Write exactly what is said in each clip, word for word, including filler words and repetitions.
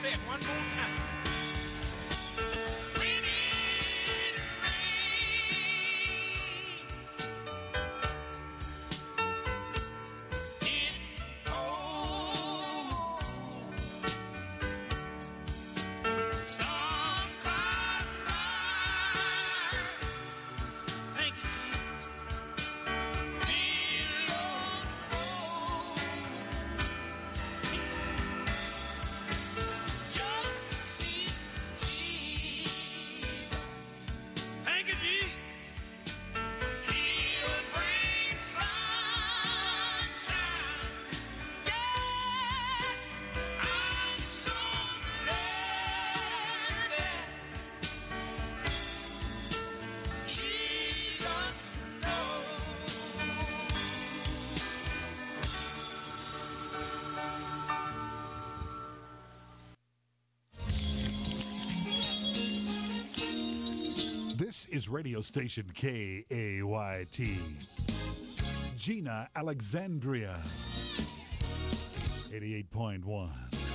say it one more time. We need rain. It cold. Some cloud rise. Thank you, Jesus. Just see Jesus. Thank you, Jesus. He'll bring sunshine. Yes, I'm so glad that Jesus knows. This is radio station K A Y T. Gina Alexandria. eighty-eight point one.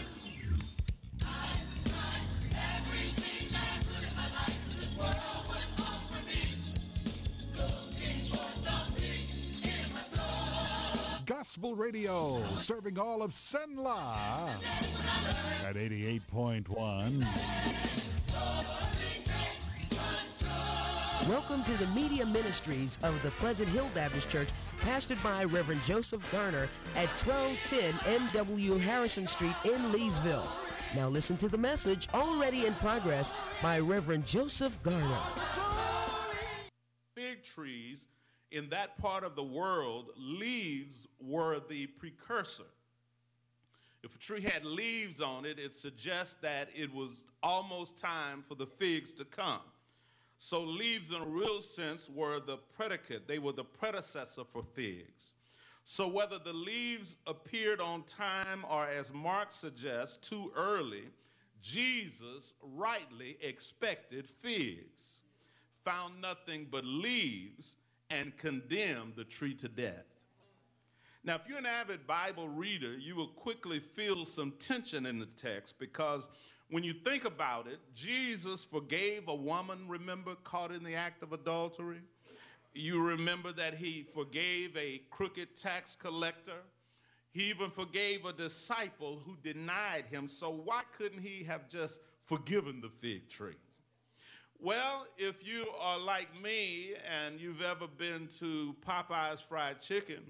Gospel radio, serving all of Senla at eighty-eight point one. Welcome to the media ministries of the Pleasant Hill Baptist Church, pastored by Reverend Joseph Garner at twelve ten M W Harrison Street in Leesville. Now listen to the message already in progress by Reverend Joseph Garner. Fig trees in that part of the world, leaves were the precursor. If a tree had leaves on it, it suggests that it was almost time for the figs to come. So leaves in a real sense were the predicate. They were the predecessor for figs. So whether the leaves appeared on time or, as Mark suggests, too early, Jesus rightly expected figs, found nothing but leaves, and condemned the tree to death. Now, if you're an avid Bible reader, you will quickly feel some tension in the text, because when you think about it, Jesus forgave a woman, remember, caught in the act of adultery. You remember that he forgave a crooked tax collector. He even forgave a disciple who denied him. So why couldn't he have just forgiven the fig tree? Well, if you are like me and you've ever been to Popeye's Fried Chicken,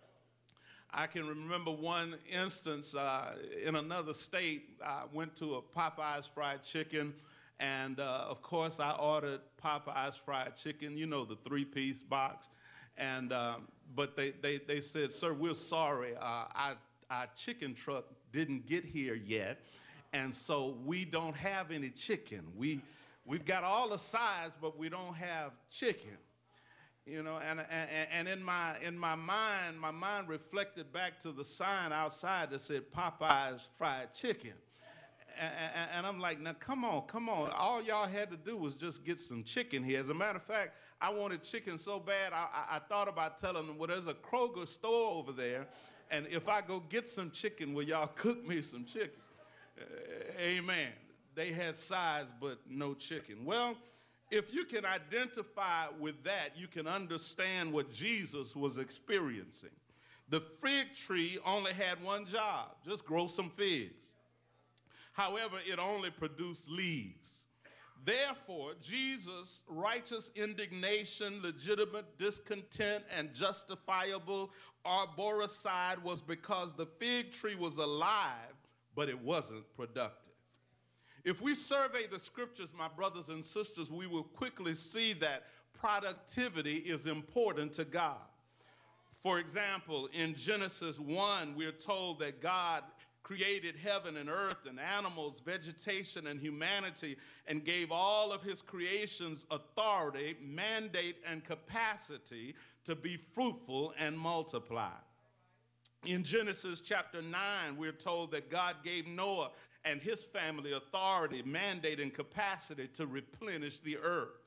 I can remember one instance uh, in another state. I went to a Popeye's Fried Chicken, and uh, of course I ordered Popeye's Fried Chicken, you know, the three-piece box. And um, but they, they, they said, sir, we're sorry, uh, our, our chicken truck didn't get here yet, and so we don't have any chicken. We, we've got all the sides, but we don't have chicken. You know, and, and, and in my in my mind, my mind reflected back to the sign outside that said Popeye's Fried Chicken. And, and, and I'm like, now come on, come on. All y'all had to do was just get some chicken here. As a matter of fact, I wanted chicken so bad, I, I, I thought about telling them, well, there's a Kroger store over there, and if I go get some chicken, will y'all cook me some chicken? Uh, amen. They had sides, but no chicken. Well, if you can identify with that, you can understand what Jesus was experiencing. The fig tree only had one job, just grow some figs. However, it only produced leaves. Therefore, Jesus' righteous indignation, legitimate discontent, and justifiable arboricide was because the fig tree was alive, but it wasn't productive. If we survey the scriptures, my brothers and sisters, we will quickly see that productivity is important to God. For example, in Genesis one, we're told that God created heaven and earth and animals, vegetation and humanity, and gave all of his creations authority, mandate, and capacity to be fruitful and multiply. In Genesis chapter nine, we're told that God gave Noah and his family authority, mandate, and capacity to replenish the earth.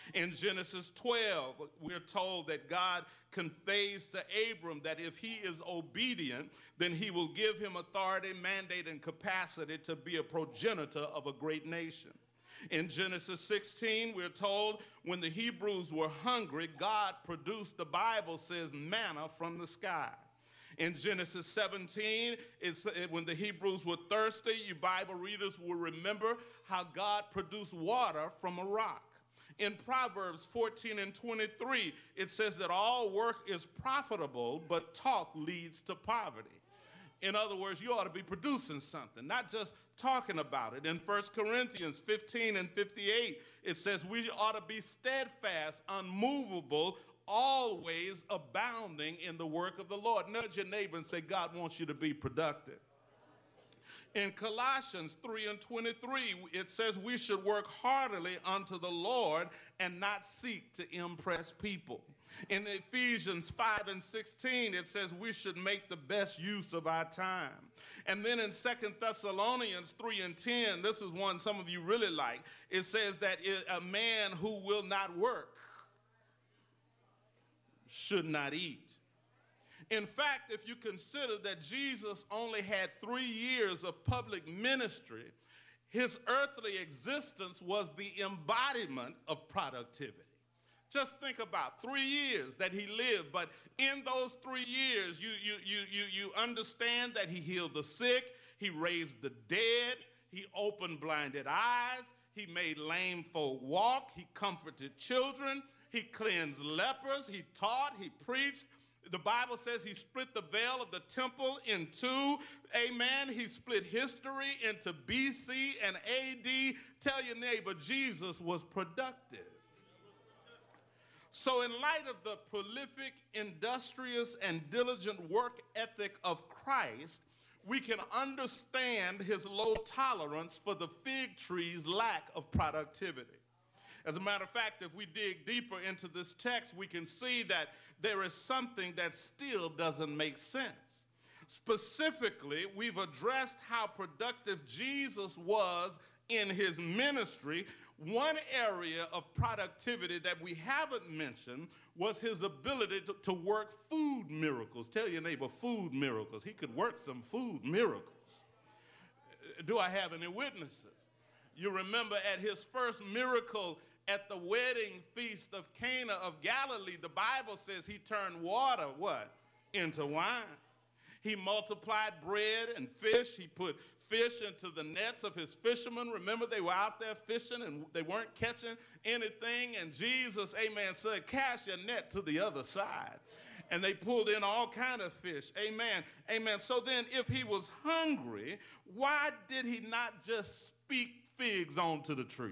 In Genesis twelve, we're told that God conveys to Abram that if he is obedient, then he will give him authority, mandate, and capacity to be a progenitor of a great nation. In Genesis sixteen, we're told when the Hebrews were hungry, God produced, the Bible says, manna from the sky. In Genesis seventeen, it's, it, when the Hebrews were thirsty, you Bible readers will remember how God produced water from a rock. In Proverbs fourteen and twenty-three, it says that all work is profitable, but talk leads to poverty. In other words, you ought to be producing something, not just talking about it. In First Corinthians fifteen and fifty-eight, it says we ought to be steadfast, unmovable, always abounding in the work of the Lord. Nudge your neighbor and say, God wants you to be productive. In Colossians three and twenty-three, it says we should work heartily unto the Lord and not seek to impress people. In Ephesians five and sixteen, it says we should make the best use of our time. And then in Second Thessalonians three and ten, this is one some of you really like, it says that a man who will not work should not eat. In fact, if you consider that Jesus only had three years of public ministry, his earthly existence was the embodiment of productivity. Just think about three years that he lived, but in those three years, you, you, you, you, you understand that he healed the sick, he raised the dead, he opened blinded eyes, he made lame folk walk, he comforted children, he cleansed lepers, he taught, he preached. The Bible says he split the veil of the temple in two. Amen. He split history into B C and A D. Tell your neighbor, Jesus was productive. So in light of the prolific, industrious, and diligent work ethic of Christ, we can understand his low tolerance for the fig tree's lack of productivity. As a matter of fact, if we dig deeper into this text, we can see that there is something that still doesn't make sense. Specifically, we've addressed how productive Jesus was in his ministry. One area of productivity that we haven't mentioned was his ability to, to work food miracles. Tell your neighbor, food miracles. He could work some food miracles. Do I have any witnesses? You remember at his first miracle at the wedding feast of Cana of Galilee, the Bible says he turned water, what? Into wine. He multiplied bread and fish. He put fish into the nets of his fishermen. Remember, they were out there fishing and they weren't catching anything. And Jesus, amen, said, cast your net to the other side. And they pulled in all kind of fish. Amen. Amen. So then if he was hungry, why did he not just speak figs onto the tree?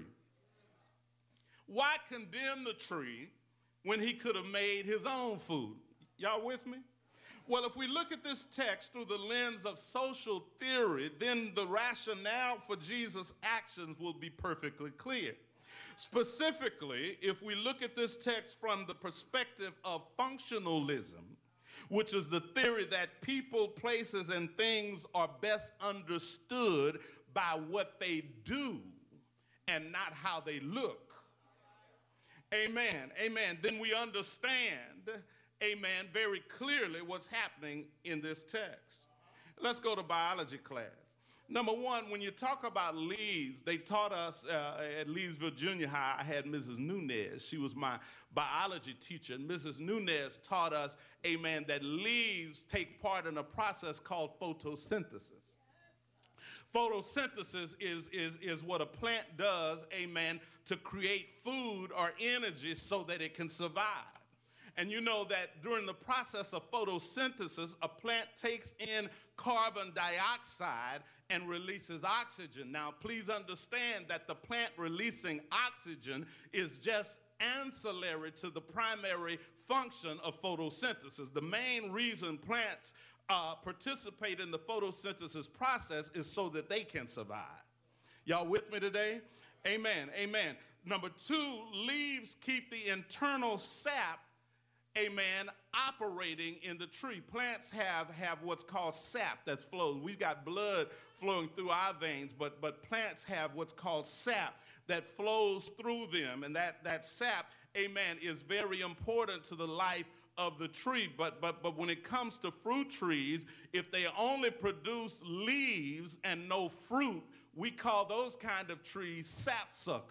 Why condemn the tree when he could have made his own food? Y'all with me? Well, if we look at this text through the lens of social theory, then the rationale for Jesus' actions will be perfectly clear. Specifically, if we look at this text from the perspective of functionalism, which is the theory that people, places, and things are best understood by what they do and not how they look. Amen, amen. Then we understand, amen, very clearly what's happening in this text. Let's go to biology class. Number one, when you talk about leaves, they taught us uh, at Leesville Junior High, I had Missus Nunez. She was my biology teacher. And Missus Nunez taught us, amen, that leaves take part in a process called photosynthesis. Photosynthesis is, is, is what a plant does, amen, to create food or energy so that it can survive. And you know that during the process of photosynthesis, a plant takes in carbon dioxide and releases oxygen. Now, please understand that the plant releasing oxygen is just ancillary to the primary function of photosynthesis. The main reason plants uh, participate in the photosynthesis process is so that they can survive. Y'all with me today? Amen, amen. Number two, leaves keep the internal sap, amen, operating in the tree. Plants have, have what's called sap that flows. We've got blood flowing through our veins, but, but plants have what's called sap that flows through them, and that, that sap, amen, is very important to the life of the tree. But, but, but when it comes to fruit trees, if they only produce leaves and no fruit, we call those kind of trees sap suckers.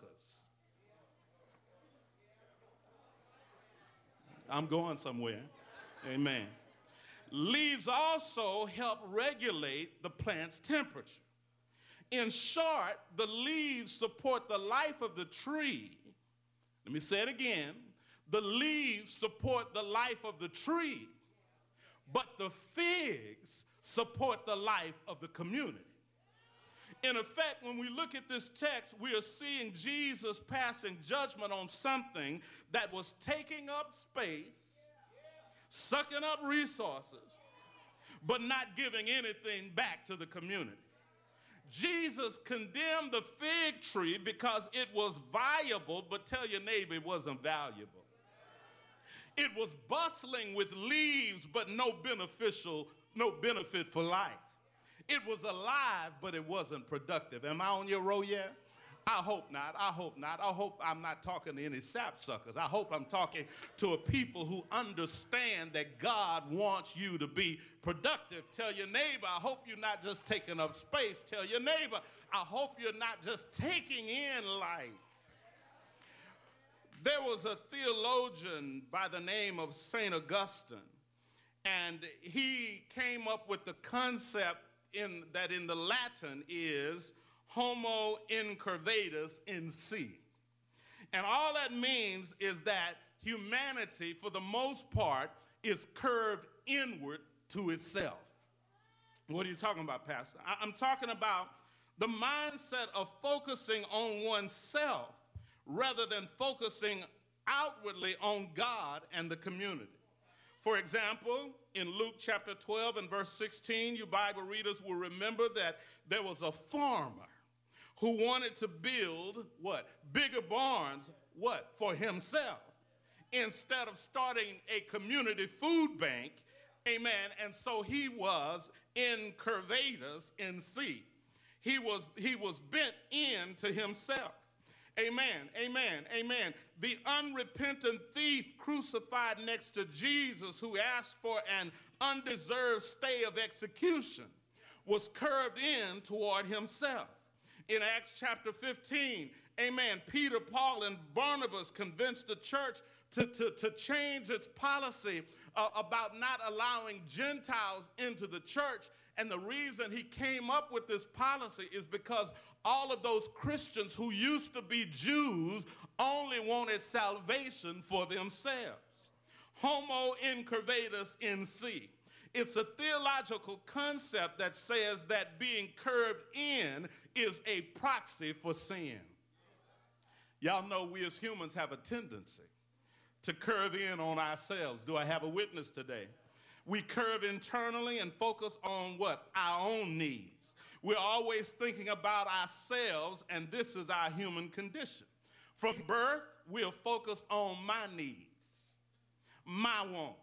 I'm going somewhere. Amen. Leaves also help regulate the plant's temperature. In short, the leaves support the life of the tree. Let me say it again. The leaves support the life of the tree, but the figs support the life of the community. In effect, when we look at this text, we are seeing Jesus passing judgment on something that was taking up space, sucking up resources, but not giving anything back to the community. Jesus condemned the fig tree because it was viable, but tell your neighbor it wasn't valuable. It was bustling with leaves, but no beneficial, no benefit for life. It was alive, but it wasn't productive. Am I on your row yet? I hope not. I hope not. I hope I'm not talking to any sapsuckers. I hope I'm talking to a people who understand that God wants you to be productive. Tell your neighbor, I hope you're not just taking up space. Tell your neighbor, I hope you're not just taking in life. There was a theologian by the name of Saint Augustine, and he came up with the concept in, that in the Latin is homo incurvatus in si. And all that means is that humanity, for the most part, is curved inward to itself. What are you talking about, Pastor? I- I'm talking about the mindset of focusing on oneself rather than focusing outwardly on God and the community. For example, in Luke chapter twelve and verse sixteen, you Bible readers will remember that there was a farmer who wanted to build what? Bigger barns, what? For himself. Instead of starting a community food bank, amen, and so he was incurvatus in si. He was, he was bent in to himself. Amen, amen, amen. The unrepentant thief crucified next to Jesus, who asked for an undeserved stay of execution, was curved in toward himself. In Acts chapter fifteen, amen, Peter, Paul, and Barnabas convinced the church to, to, to change its policy uh, about not allowing Gentiles into the church. And the reason he came up with this policy is because all of those Christians who used to be Jews only wanted salvation for themselves. Homo incurvatus in si. It's a theological concept that says that being curved in is a proxy for sin. Y'all know we as humans have a tendency to curve in on ourselves. Do I have a witness today? We curve internally and focus on what? Our own needs. We're always thinking about ourselves, and this is our human condition. From birth, we're focused on my needs, my wants,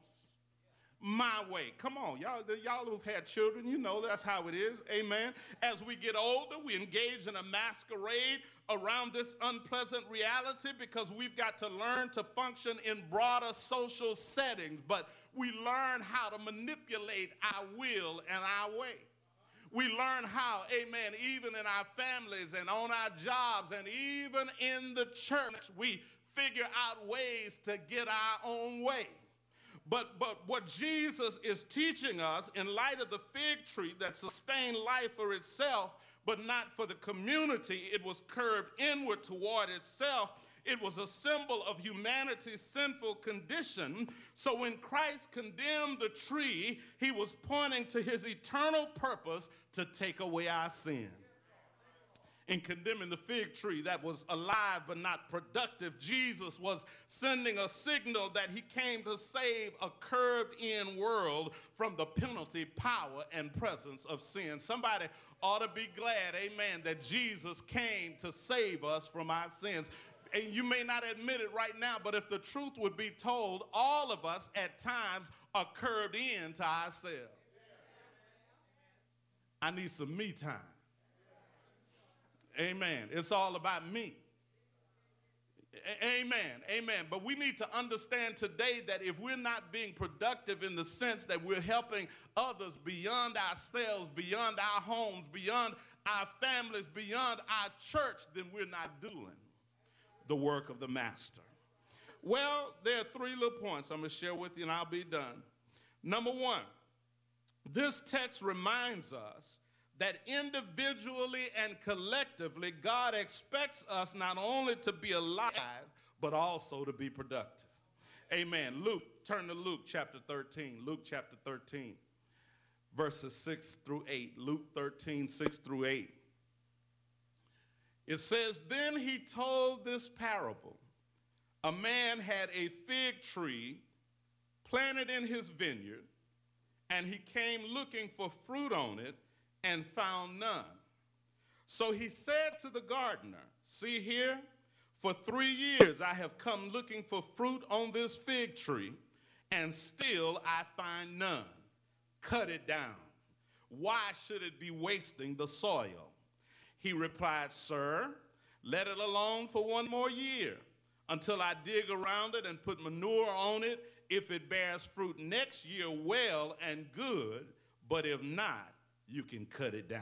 my way. Come on, y'all, y'all who've had children, you know that's how it is, amen. As we get older, we engage in a masquerade around this unpleasant reality because we've got to learn to function in broader social settings, but we learn how to manipulate our will and our way. We learn how, amen, even in our families and on our jobs and even in the church, we figure out ways to get our own way. But, but what Jesus is teaching us in light of the fig tree that sustained life for itself, but not for the community, it was curved inward toward itself. It was a symbol of humanity's sinful condition. So when Christ condemned the tree, he was pointing to his eternal purpose to take away our sin. In condemning the fig tree that was alive but not productive, Jesus was sending a signal that he came to save a curved-in world from the penalty, power, and presence of sin. Somebody ought to be glad, amen, that Jesus came to save us from our sins. And you may not admit it right now, but if the truth would be told, all of us at times are curved in to ourselves. I need some me time. Amen. It's all about me. A- Amen. Amen. But we need to understand today that if we're not being productive in the sense that we're helping others beyond ourselves, beyond our homes, beyond our families, beyond our church, then we're not doing the work of the master. Well, there are three little points I'm going to share with you and I'll be done. Number one, this text reminds us that individually and collectively, God expects us not only to be alive, but also to be productive. Amen. Luke, turn to Luke chapter thirteen. Luke chapter thirteen, verses six through eight. Luke thirteen, six through eight. It says, then he told this parable. A man had a fig tree planted in his vineyard, and he came looking for fruit on it and found none. So he said to the gardener, see here, for three years I have come looking for fruit on this fig tree, and still I find none. Cut it down. Why should it be wasting the soil? He replied, sir, let it alone for one more year until I dig around it and put manure on it. If it bears fruit next year, well and good, but if not, you can cut it down.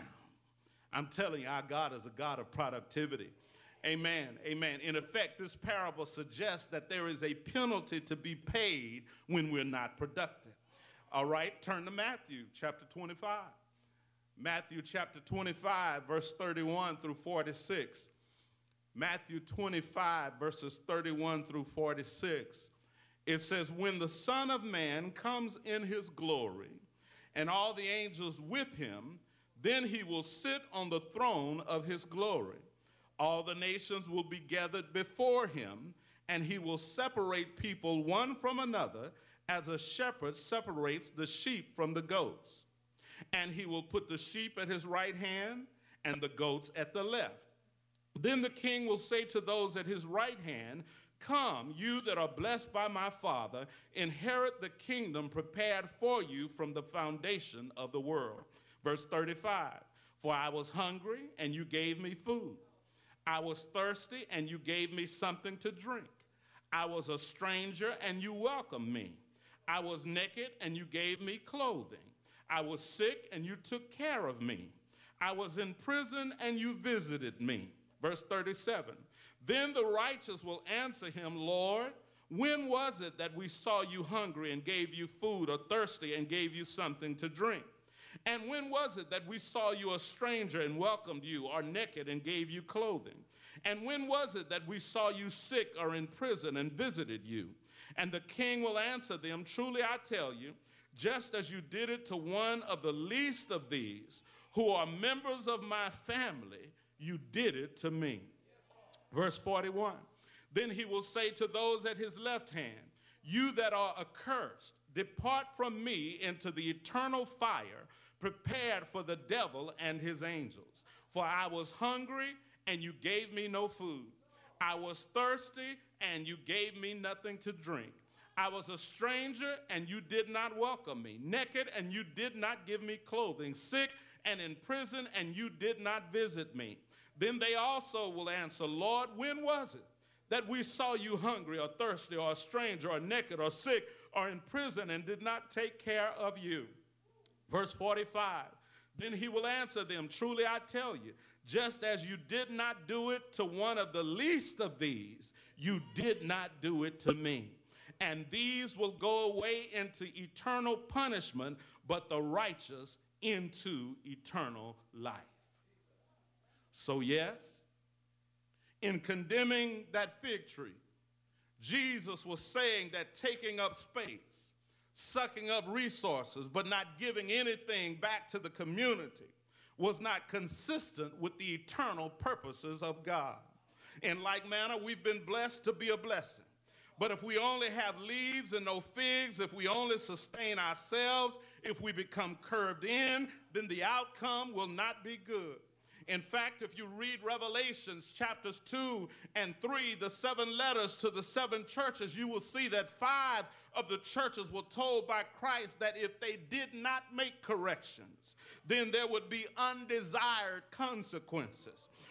I'm telling you, our God is a God of productivity. Amen. Amen. In effect, this parable suggests that there is a penalty to be paid when we're not productive. All right, turn to Matthew chapter twenty-five. Matthew chapter twenty-five, verse thirty-one through forty-six. Matthew twenty-five, verses thirty-one through forty-six. It says, when the Son of Man comes in his glory, and all the angels with him, then he will sit on the throne of his glory. All the nations will be gathered before him, and he will separate people one from another, as a shepherd separates the sheep from the goats. And he will put the sheep at his right hand and the goats at the left. Then the king will say to those at his right hand, come, you that are blessed by my Father, inherit the kingdom prepared for you from the foundation of the world. Verse thirty-five, for I was hungry, and you gave me food. I was thirsty, and you gave me something to drink. I was a stranger, and you welcomed me. I was naked, and you gave me clothing. I was sick, and you took care of me. I was in prison, and you visited me. Verse thirty-seven, then the righteous will answer him, Lord, when was it that we saw you hungry and gave you food, or thirsty and gave you something to drink? And when was it that we saw you a stranger and welcomed you, or naked and gave you clothing? And when was it that we saw you sick or in prison and visited you? And the king will answer them, truly I tell you, just as you did it to one of the least of these, who are members of my family, you did it to me. Verse forty-one, then he will say to those at his left hand, you that are accursed, depart from me into the eternal fire, prepared for the devil and his angels. For I was hungry, and you gave me no food. I was thirsty, and you gave me nothing to drink. I was a stranger, and you did not welcome me. Naked, and you did not give me clothing. Sick and in prison, and you did not visit me. Then they also will answer, Lord, when was it that we saw you hungry or thirsty or a stranger or naked or sick or in prison and did not take care of you? Verse forty-five, then he will answer them, truly I tell you, just as you did not do it to one of the least of these, you did not do it to me. And these will go away into eternal punishment, but the righteous into eternal life. So yes, in condemning that fig tree, Jesus was saying that taking up space, sucking up resources, but not giving anything back to the community was not consistent with the eternal purposes of God. In like manner, we've been blessed to be a blessing. But if we only have leaves and no figs, if we only sustain ourselves, if we become curved in, then the outcome will not be good. In fact, if you read Revelations chapters two and three, the seven letters to the seven churches, you will see that five of the churches were told by Christ that if they did not make corrections, then there would be undesired consequences.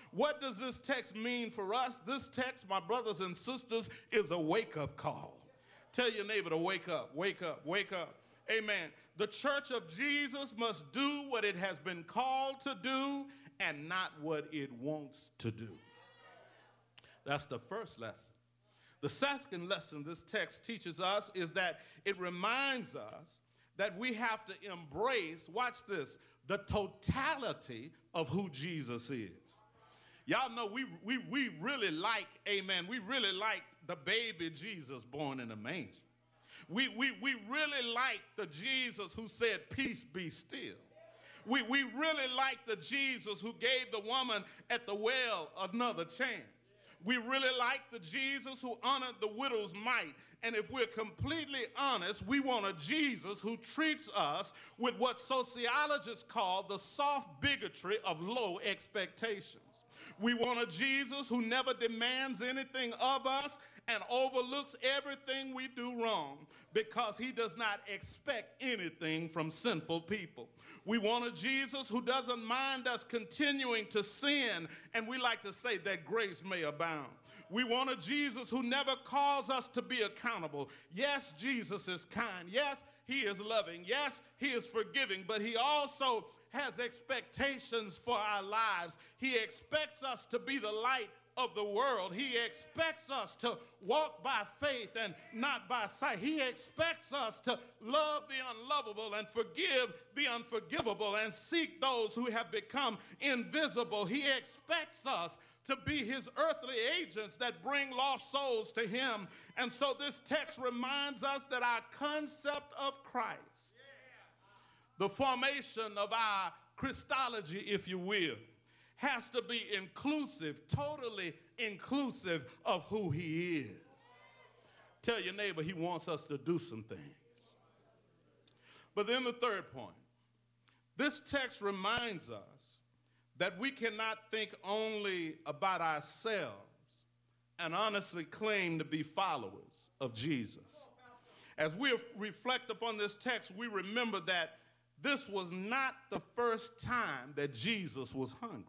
What does this text mean for us? This text, my brothers and sisters, is a wake-up call. Tell your neighbor to wake up, wake up, wake up. Amen. The church of Jesus must do what it has been called to do and not what it wants to do. That's the first lesson. The second lesson this text teaches us is that it reminds us that we have to embrace, watch this, the totality of who Jesus is. Y'all know we, we, we really like, amen, we really like the baby Jesus born in a manger. We, we, we really like the Jesus who said, peace be still. We, we really like the Jesus who gave the woman at the well another chance. We really like the Jesus who honored the widow's mite. And if we're completely honest, we want a Jesus who treats us with what sociologists call the soft bigotry of low expectations. We want a Jesus who never demands anything of us and overlooks everything we do wrong because he does not expect anything from sinful people. We want a Jesus who doesn't mind us continuing to sin, and we like to say that grace may abound. We want a Jesus who never calls us to be accountable. Yes, Jesus is kind. Yes, he is loving. Yes, he is forgiving, but he also has expectations for our lives. He expects us to be the light of the world. He expects us to walk by faith and not by sight. He expects us to love the unlovable and forgive the unforgivable and seek those who have become invisible. He expects us to be his earthly agents that bring lost souls to him. And so this text reminds us that our concept of Christ, the formation of our Christology, if you will, has to be inclusive, totally inclusive of who he is. Tell your neighbor he wants us to do some things. But then the third point, this text reminds us that we cannot think only about ourselves and honestly claim to be followers of Jesus. As we reflect upon this text, we remember that this was not the first time that Jesus was hungry.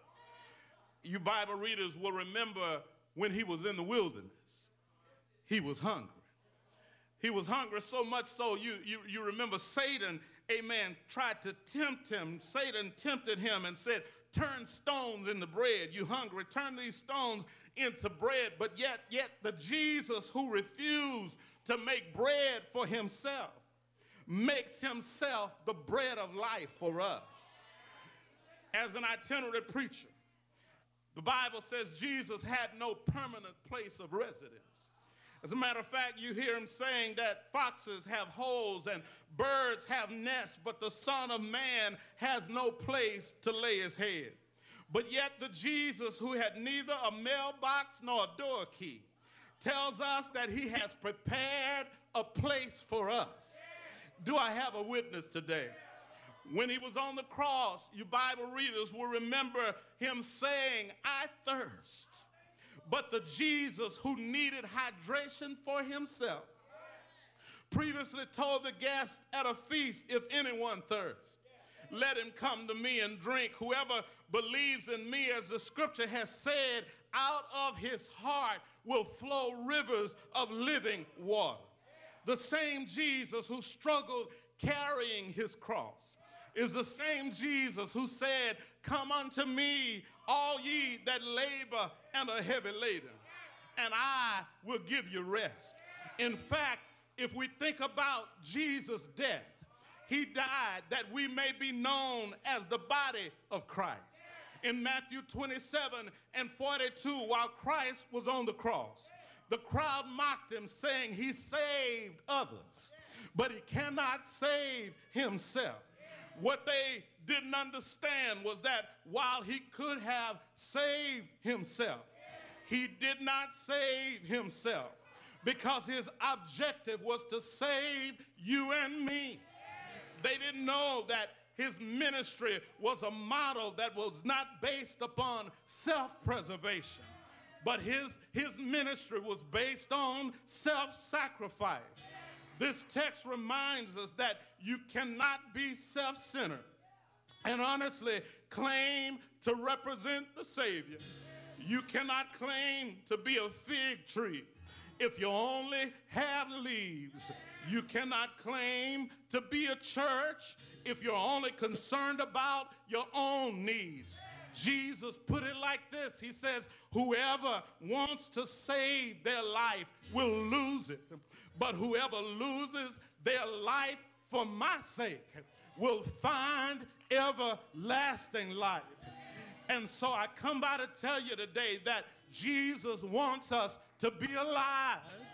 You Bible readers will remember when he was in the wilderness, he was hungry. He was hungry so much so you, you, you remember Satan, amen, tried to tempt him. Satan tempted him and said, turn stones into bread. You hungry, turn these stones into bread. But yet, yet the Jesus who refused to make bread for himself makes himself the bread of life for us. As an itinerant preacher, the Bible says Jesus had no permanent place of residence. As a matter of fact, you hear him saying that foxes have holes and birds have nests, but the Son of Man has no place to lay his head. But yet the Jesus who had neither a mailbox nor a door key tells us that he has prepared a place for us. Do I have a witness today? When he was on the cross, you Bible readers will remember him saying, I thirst. But the Jesus who needed hydration for himself previously told the guests at a feast, if anyone thirsts, let him come to me and drink. Whoever believes in me, as the scripture has said, out of his heart will flow rivers of living water. The same Jesus who struggled carrying his cross is the same Jesus who said, come unto me, all ye that labor and are heavy laden, and I will give you rest. In fact, if we think about Jesus' death, he died that we may be known as the body of Christ. In Matthew twenty-seven and forty-two, while Christ was on the cross, the crowd mocked him, saying he saved others, but he cannot save himself. What they didn't understand was that while he could have saved himself, he did not save himself because his objective was to save you and me. They didn't know that his ministry was a model that was not based upon self-preservation, but his, his ministry was based on self-sacrifice. This text reminds us that you cannot be self-centered and honestly claim to represent the Savior. You cannot claim to be a fig tree if you only have leaves. You cannot claim to be a church if you're only concerned about your own needs. Jesus put it like this. He says, whoever wants to save their life will lose it. But whoever loses their life for my sake will find everlasting life. And so I come by to tell you today that Jesus wants us to be alive,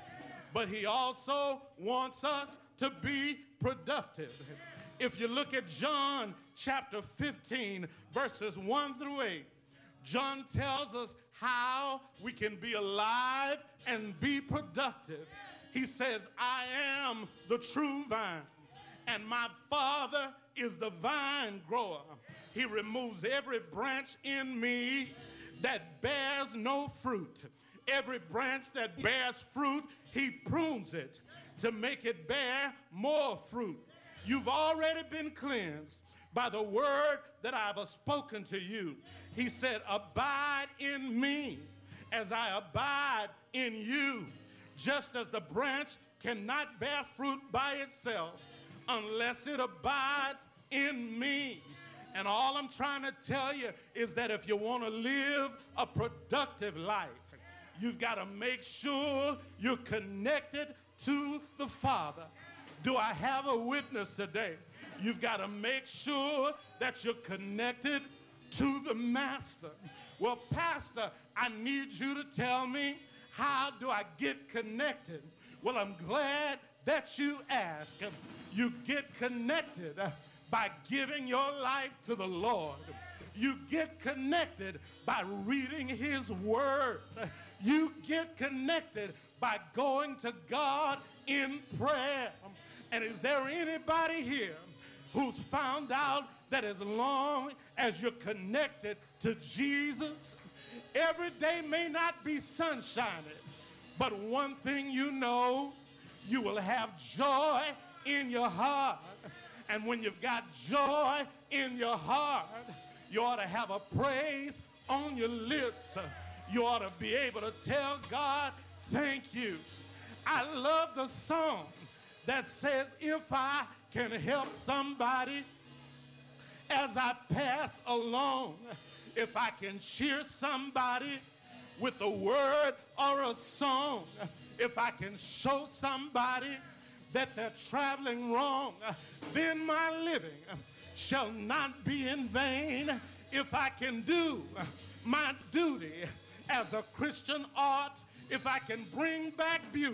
but he also wants us to be productive. If you look at John chapter fifteen, verses one through eight, John tells us how we can be alive and be productive. He says, I am the true vine, and my Father is the vine grower. He removes every branch in me that bears no fruit. Every branch that bears fruit, he prunes it to make it bear more fruit. You've already been cleansed by the word that I've spoken to you. He said, abide in me as I abide in you. Just as the branch cannot bear fruit by itself unless it abides in me. And all I'm trying to tell you is that if you want to live a productive life, you've got to make sure you're connected to the Father. Do I have a witness today? You've got to make sure that you're connected to the Master. Well, Pastor, I need you to tell me, how do I get connected? Well, I'm glad that you asked. You get connected by giving your life to the Lord. You get connected by reading his word. You get connected by going to God in prayer. And is there anybody here who's found out that as long as you're connected to Jesus, every day may not be sunshiny, but one thing you know, you will have joy in your heart. And when you've got joy in your heart, you ought to have a praise on your lips. You ought to be able to tell God, thank you. I love the song that says, if I can help somebody as I pass along, if I can cheer somebody with a word or a song, if I can show somebody that they're traveling wrong, then my living shall not be in vain. If I can do my duty as a Christian ought, if I can bring back beauty